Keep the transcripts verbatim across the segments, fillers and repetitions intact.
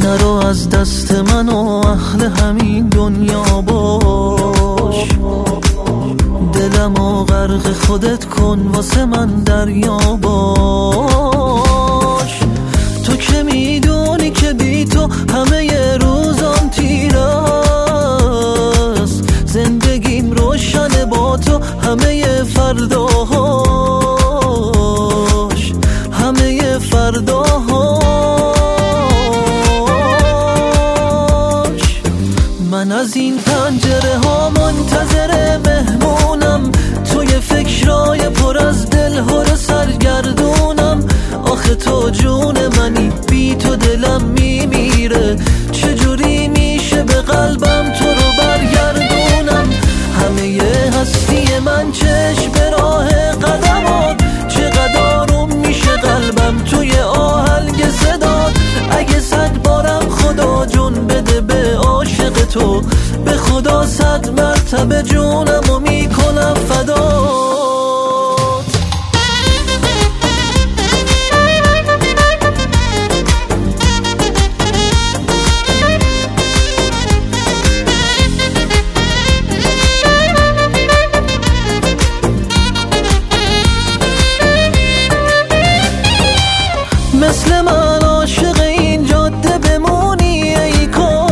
نرو از دست من و اهل همین دنیا باش، دلمو غرق خودت کن واسه من دریا باش. تو که میدونی که بی تو همه روزام تیره است، زندگیم روشنه با تو همه فرداهاش، همه فرداهاش. من از این پنجره ها منتظر مهمونم، توی فکرای پر از دلهور سرگردونم. آخه تو جون منی، بی تو دلم میمیره، چجوری میشه به قلبم تو رو برگردونم؟ همه هستی من چشم به راه قدمات، چقدر آروم میشه قلبم توی آهنگ صدات. اگه صد بارم خدا جون بده به عاشق تو، به خدا صد مرتبه جونمو میکنم فدات. مثل من عاشق این جاده بمونی ای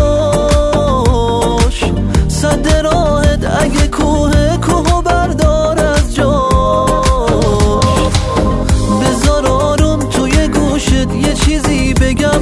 کاش، صد راهت اگه کوه کوه بردار از جاش. بذار آروم توی گوشت یه چیزی بگم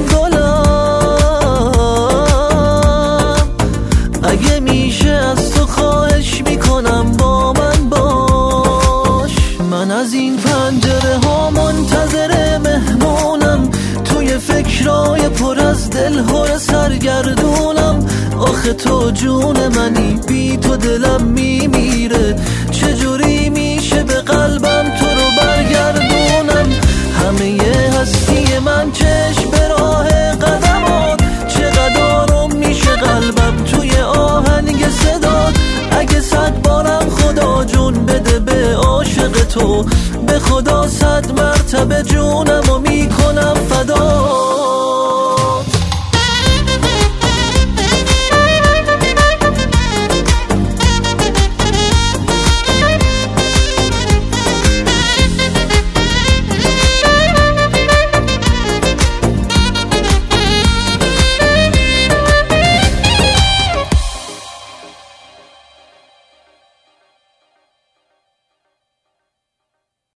گلم، اگه میشه از تو خواهش میکنم با من باش. من از این پنجره ها منتظر مهمونم، توی فکرای پر از دلهور سرگردونم. آخه تو جون منی، بی تو دلم میمیره، چجوری میشه به قلبم تو رو برگردونم؟ همه هستی من چشم به راه قدمات، چقدر آروم میشه قلبم توی آهنگ صدات. اگه صد بارم خدا جون بده به عاشق تو، به خدا صد مرتبه جونمو میکنم فدا.